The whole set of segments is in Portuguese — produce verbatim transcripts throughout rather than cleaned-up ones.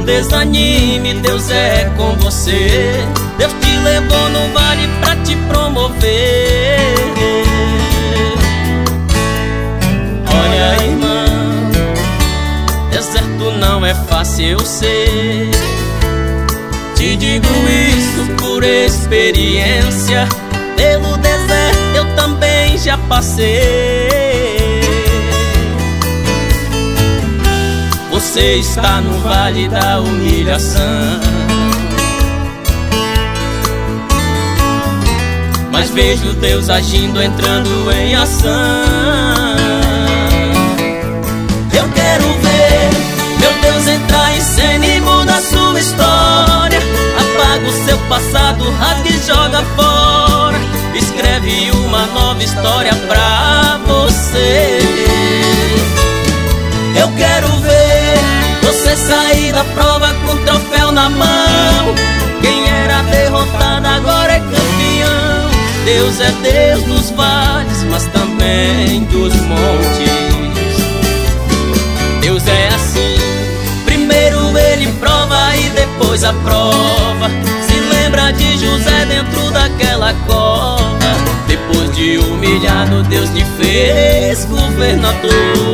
desanime, Deus é com você. Deus te levou no vale pra te promover. Olha, irmão, deserto não é fácil, eu sei. Te digo isso por experiência. Pelo deserto eu também já passei. Você está no vale da humilhação, mas vejo Deus agindo, entrando em ação. Eu quero ver meu Deus entrar em cena e mudar sua história. Apaga o seu passado, rasga e joga fora. Escreve uma nova história pra você. Eu quero ver você sair da prova com troféu na mão. Quem era derrotado agora é campeão. Deus é Deus dos vales, mas também dos montes. Deus é assim, primeiro Ele prova e depois aprova. Se lembra de José dentro daquela cova. Depois de humilhado, Deus lhe fez governador.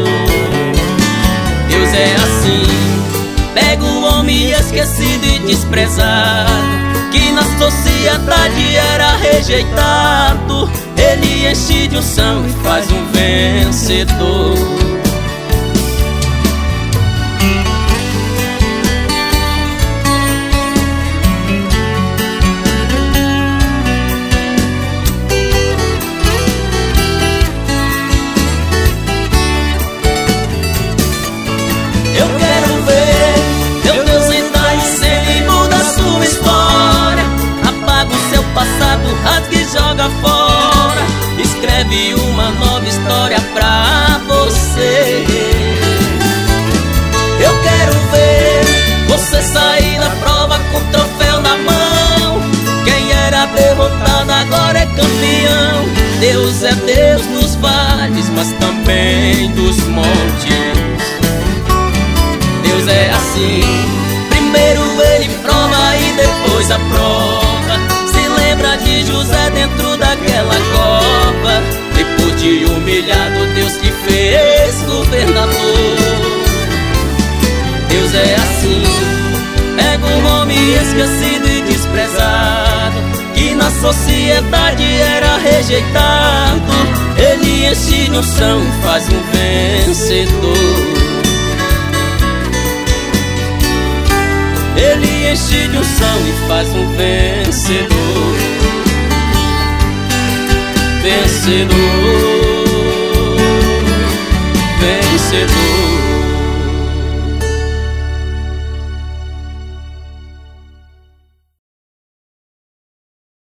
Deus é assim, pega o homem esquecido e desprezado, que na sociedade era rejeitado. Ele enche de unção e faz um vencedor. Eu quero ver meu Deus entrar em cena e mudar sua história. Apaga o seu passado, rasga e joga fora. Escreve uma nova história pra você. Eu quero ver você sair da prova com troféu na mão. Quem era derrotado agora é campeão. Deus é Deus nos vales, mas também dos montes. Deus é assim, primeiro Ele prova e depois aprova. Se lembra de José dentro daquela cova. Depois de humilhado, Deus te fez governador. Deus é assim, pega um homem esquecido e desprezado, que na sociedade era rejeitado. Ele enche de unção e faz um vencedor. Ele enche de unção e faz um vencedor. Vencedor, vencedor.